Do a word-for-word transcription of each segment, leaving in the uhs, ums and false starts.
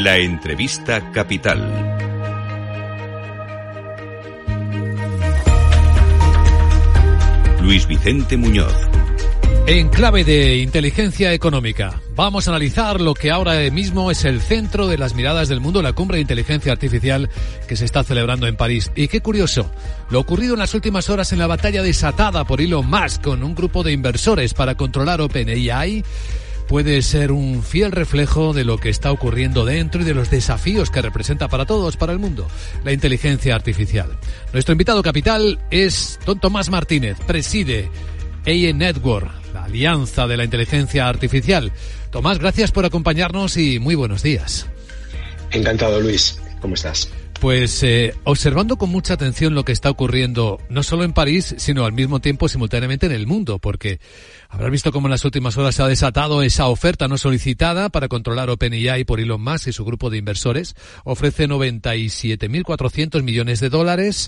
La entrevista capital. Luis Vicente Muñoz. En clave de inteligencia económica, vamos a analizar lo que ahora mismo es el centro de las miradas del mundo, la cumbre de inteligencia artificial que se está celebrando en París. Y qué curioso, lo ocurrido en las últimas horas en la batalla desatada por Elon Musk con un grupo de inversores para controlar OpenAI puede ser un fiel reflejo de lo que está ocurriendo dentro y de los desafíos que representa para todos, para el mundo, la inteligencia artificial. Nuestro invitado capital es don Tomás Martínez, preside A I Network, la alianza de la inteligencia artificial. Tomás, gracias por acompañarnos y muy buenos días. Encantado, Luis. ¿Cómo estás? Pues eh, observando con mucha atención lo que está ocurriendo, no solo en París, sino al mismo tiempo simultáneamente en el mundo, porque habrás visto cómo en las últimas horas se ha desatado esa oferta no solicitada para controlar OpenAI por Elon Musk y su grupo de inversores. Ofrece noventa y siete mil cuatrocientos millones de dólares.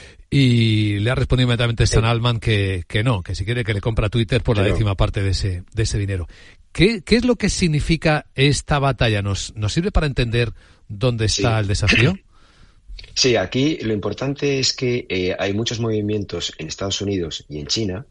Y le ha respondido inmediatamente Sam Altman que, que no, que si quiere que le compra Twitter por la Pero... décima parte de ese, de ese dinero. ¿Qué, qué es lo que significa esta batalla? ¿Nos, nos sirve para entender dónde está sí. el desafío? Sí, aquí lo importante es que eh, hay muchos movimientos en Estados Unidos y en China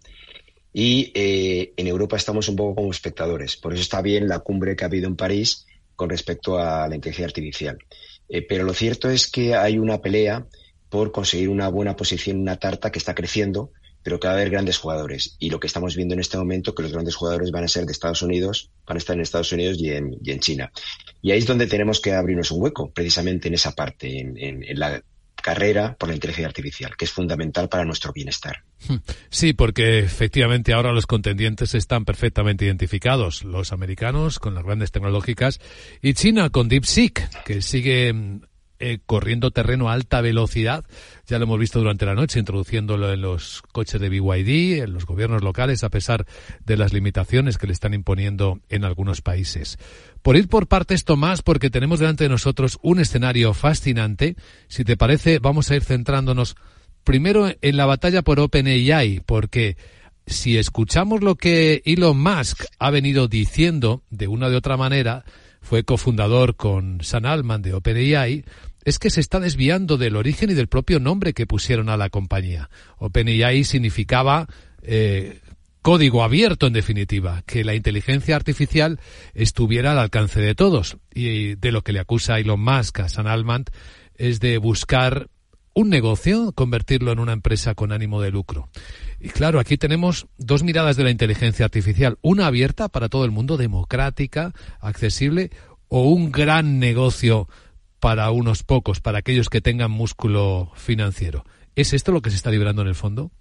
y eh, en Europa estamos un poco como espectadores. Por eso está bien la cumbre que ha habido en París con respecto a la inteligencia artificial. Eh, pero lo cierto es que hay una pelea por conseguir una buena posición en una tarta que está creciendo, pero que va a haber grandes jugadores. Y lo que estamos viendo en este momento, que los grandes jugadores van a ser de Estados Unidos, van a estar en Estados Unidos y en, y en China. Y ahí es donde tenemos que abrirnos un hueco, precisamente en esa parte, en, en, en la carrera por la inteligencia artificial, que es fundamental para nuestro bienestar. Sí, porque efectivamente ahora los contendientes están perfectamente identificados. Los americanos con las grandes tecnológicas y China con DeepSeek, que sigue Eh, corriendo terreno a alta velocidad. Ya lo hemos visto durante la noche, introduciéndolo en los coches de B Y D, en los gobiernos locales, a pesar de las limitaciones que le están imponiendo en algunos países. Por ir por partes, Tomás, porque tenemos delante de nosotros un escenario fascinante. Si te parece, vamos a ir centrándonos primero en la batalla por OpenAI, porque si escuchamos lo que Elon Musk ha venido diciendo de una u otra manera, fue cofundador con Sam Altman de OpenAI, es que se está desviando del origen y del propio nombre que pusieron a la compañía. OpenAI significaba eh, código abierto, en definitiva, que la inteligencia artificial estuviera al alcance de todos. Y de lo que le acusa Elon Musk a Sam Altman es de buscar un negocio, convertirlo en una empresa con ánimo de lucro. Y claro, aquí tenemos dos miradas de la inteligencia artificial, una abierta para todo el mundo, democrática, accesible, o un gran negocio para unos pocos, para aquellos que tengan músculo financiero. ¿Es esto lo que se está librando en el fondo?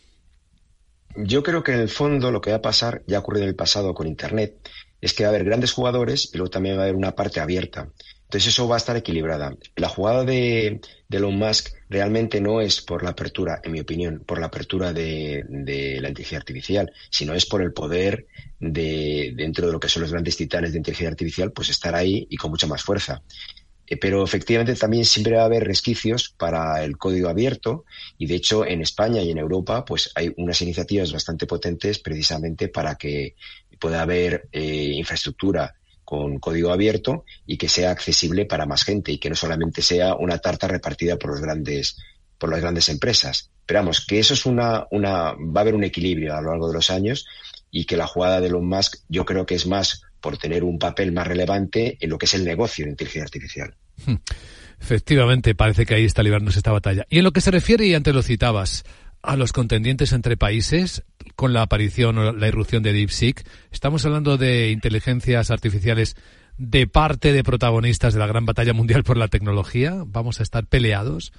Yo creo que en el fondo lo que va a pasar, ya ha ocurrido en el pasado con Internet, es que va a haber grandes jugadores y luego también va a haber una parte abierta. Entonces eso va a estar equilibrada. La jugada de, de Elon Musk realmente no es por la apertura, en mi opinión, por la apertura de, de la inteligencia artificial, sino es por el poder de, dentro de lo que son los grandes titanes de inteligencia artificial, pues estar ahí y con mucha más fuerza. Eh, pero efectivamente también siempre va a haber resquicios para el código abierto y de hecho en España y en Europa pues hay unas iniciativas bastante potentes precisamente para que pueda haber eh, infraestructura con código abierto y que sea accesible para más gente y que no solamente sea una tarta repartida por los grandes, por las grandes empresas. Pero vamos, que eso es una, una, va a haber un equilibrio a lo largo de los años y que la jugada de Elon Musk yo creo que es más por tener un papel más relevante en lo que es el negocio de inteligencia artificial. Efectivamente, parece que ahí está librándose esta batalla. Y en lo que se refiere, y antes lo citabas, a los contendientes entre países, con la aparición o la irrupción de DeepSeek, estamos hablando de inteligencias artificiales de parte de protagonistas de la gran batalla mundial por la tecnología. ¿Vamos a estar peleados?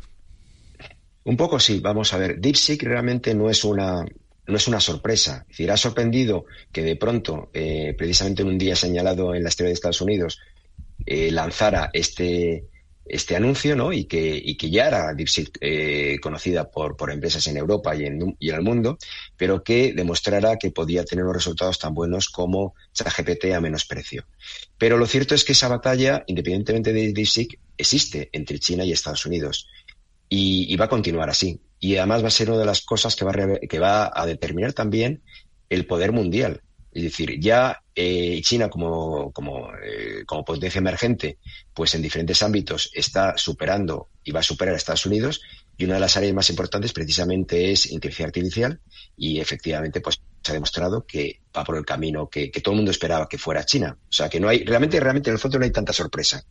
Un poco sí, vamos a ver. DeepSeek realmente no es una, no es una sorpresa. Es decir, ha sorprendido que de pronto, eh, precisamente en un día señalado en la historia de Estados Unidos, eh, lanzara este... este anuncio, ¿no? Y que, y que ya era DeepSeek eh, conocida por, por empresas en Europa y en, y en el mundo, pero que demostrara que podía tener unos resultados tan buenos como ChatGPT a menos precio. Pero lo cierto es que esa batalla, independientemente de DeepSeek, existe entre China y Estados Unidos y, y va a continuar así. Y además va a ser una de las cosas que va a, que va a determinar también el poder mundial. Es decir, ya eh, China como, como, eh, como potencia emergente, pues en diferentes ámbitos está superando y va a superar a Estados Unidos, y una de las áreas más importantes precisamente es inteligencia artificial, y efectivamente pues se ha demostrado que va por el camino que, que todo el mundo esperaba que fuera China. O sea, que no hay, realmente, realmente en el fondo no hay tanta sorpresa.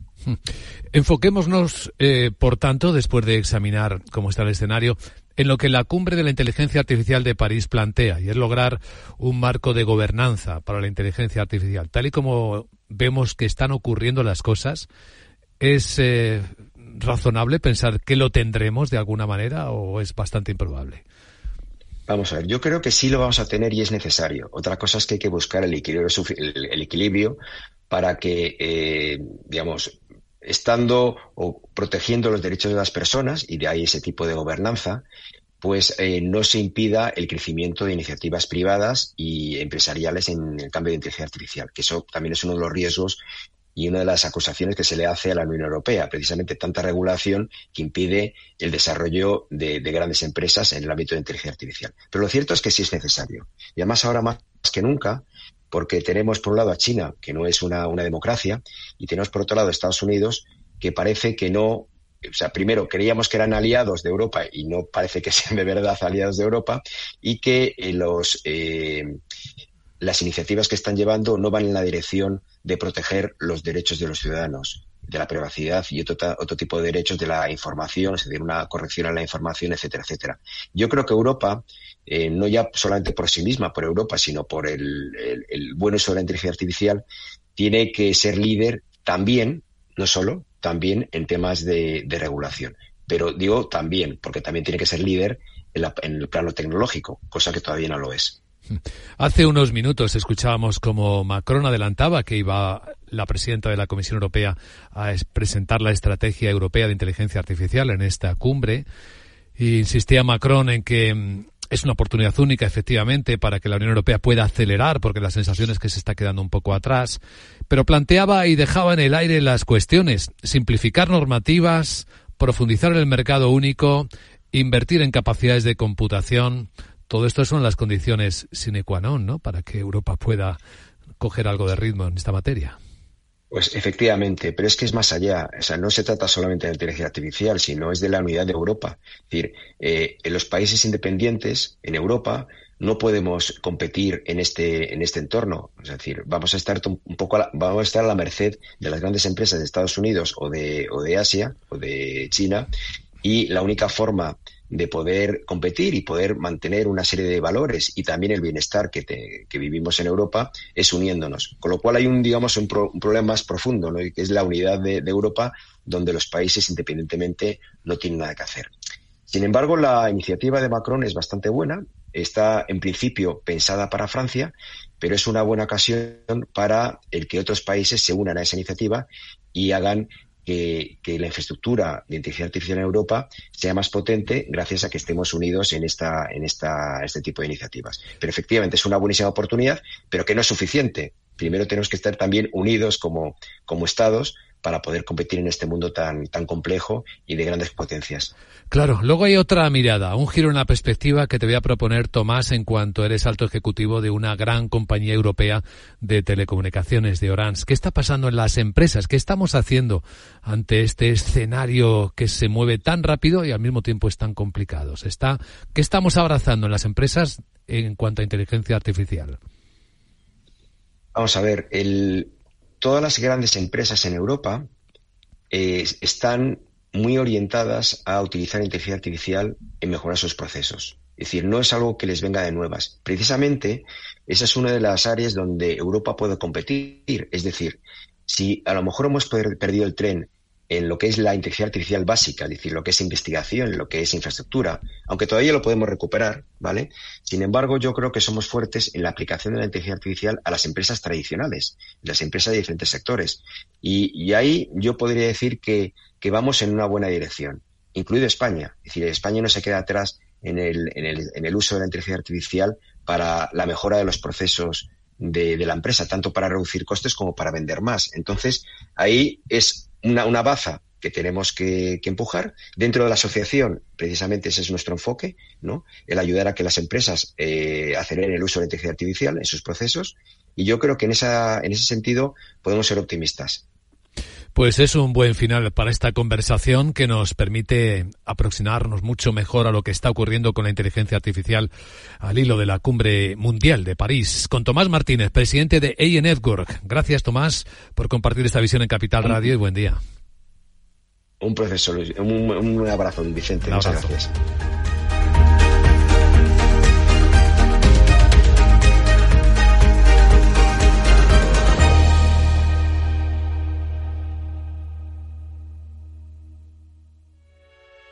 Enfoquémonos, eh, por tanto, después de examinar cómo está el escenario, en lo que la cumbre de la inteligencia artificial de París plantea, y es lograr un marco de gobernanza para la inteligencia artificial. Tal y como vemos que están ocurriendo las cosas, ¿es eh, razonable pensar que lo tendremos de alguna manera o es bastante improbable? Vamos a ver, yo creo que sí lo vamos a tener y es necesario. Otra cosa es que hay que buscar el equilibrio, el, el equilibrio para que, eh, digamos, estando o protegiendo los derechos de las personas, y de ahí ese tipo de gobernanza, pues eh, no se impida el crecimiento de iniciativas privadas y empresariales en el cambio de inteligencia artificial, que eso también es uno de los riesgos y una de las acusaciones que se le hace a la Unión Europea, precisamente tanta regulación que impide el desarrollo de, de grandes empresas en el ámbito de inteligencia artificial. Pero lo cierto es que sí es necesario. Y además ahora más que nunca, porque tenemos por un lado a China, que no es una, una democracia, y tenemos por otro lado a Estados Unidos, que parece que no, o sea, primero creíamos que eran aliados de Europa y no parece que sean de verdad aliados de Europa, y que eh, los... Eh, las iniciativas que están llevando no van en la dirección de proteger los derechos de los ciudadanos, de la privacidad y otro, otro tipo de derechos de la información, es decir, una corrección a la información, etcétera, etcétera. Yo creo que Europa, eh, no ya solamente por sí misma, por Europa, sino por el, el, el buen uso de la inteligencia artificial, tiene que ser líder también, no solo, también en temas de, de regulación. Pero digo también, porque también tiene que ser líder en, la, en el plano tecnológico, cosa que todavía no lo es. Hace unos minutos escuchábamos cómo Macron adelantaba que iba la presidenta de la Comisión Europea a presentar la estrategia europea de inteligencia artificial en esta cumbre. Y insistía Macron en que es una oportunidad única, efectivamente, para que la Unión Europea pueda acelerar, porque la sensación es que se está quedando un poco atrás. Pero planteaba y dejaba en el aire las cuestiones: simplificar normativas, profundizar en el mercado único, invertir en capacidades de computación. Todo esto son las condiciones sine qua non, ¿no?, para que Europa pueda coger algo de ritmo en esta materia. Pues efectivamente, pero es que es más allá. O sea, no se trata solamente de inteligencia artificial, sino es de la unidad de Europa. Es decir, eh, en los países independientes, en Europa, no podemos competir en este en este entorno. Es decir, vamos a estar un poco a la, vamos a estar a la merced de las grandes empresas de Estados Unidos o de o de Asia o de China, y la única forma de poder competir y poder mantener una serie de valores y también el bienestar que, te, que vivimos en Europa es uniéndonos. Con lo cual hay un, digamos, un, pro, un problema más profundo, ¿no?, que es la unidad de, de Europa, donde los países independientemente no tienen nada que hacer. Sin embargo, la iniciativa de Macron es bastante buena, está en principio pensada para Francia, pero es una buena ocasión para el que otros países se unan a esa iniciativa y hagan Que, que la infraestructura de inteligencia artificial en Europa sea más potente gracias a que estemos unidos en esta en esta este tipo de iniciativas. Pero efectivamente es una buenísima oportunidad, pero que no es suficiente. Primero tenemos que estar también unidos como, como Estados para poder competir en este mundo tan, tan complejo y de grandes potencias. Claro, luego hay otra mirada, un giro en la perspectiva que te voy a proponer, Tomás, en cuanto eres alto ejecutivo de una gran compañía europea de telecomunicaciones, de Orange. ¿Qué está pasando en las empresas? ¿Qué estamos haciendo ante este escenario que se mueve tan rápido y al mismo tiempo es tan complicado? Está, ¿qué estamos abrazando en las empresas en cuanto a inteligencia artificial? Vamos a ver, el... todas las grandes empresas en Europa eh, están muy orientadas a utilizar inteligencia artificial en mejorar sus procesos. Es decir, no es algo que les venga de nuevas. Precisamente, esa es una de las áreas donde Europa puede competir. Es decir, si a lo mejor hemos perdido el tren en lo que es la inteligencia artificial básica, es decir, lo que es investigación, lo que es infraestructura, aunque todavía lo podemos recuperar, ¿vale? Sin embargo, yo creo que somos fuertes en la aplicación de la inteligencia artificial a las empresas tradicionales, las empresas de diferentes sectores. Y, y ahí yo podría decir que, que vamos en una buena dirección, incluido España. Es decir, España no se queda atrás en el, en el, en el uso de la inteligencia artificial para la mejora de los procesos de, de la empresa, tanto para reducir costes como para vender más. Entonces, ahí es Una, una baza que tenemos que, que empujar. Dentro de la asociación, precisamente ese es nuestro enfoque, ¿no? El ayudar a que las empresas eh, aceleren el uso de la inteligencia artificial en sus procesos. Y yo creo que en, esa, en ese sentido podemos ser optimistas. Pues es un buen final para esta conversación que nos permite aproximarnos mucho mejor a lo que está ocurriendo con la inteligencia artificial al hilo de la Cumbre Mundial de París. Con Tomás Martínez, presidente de A I Network. Gracias, Tomás, por compartir esta visión en Capital Radio y buen día. Un proceso, un, un abrazo, Vicente. Un abrazo. Muchas gracias.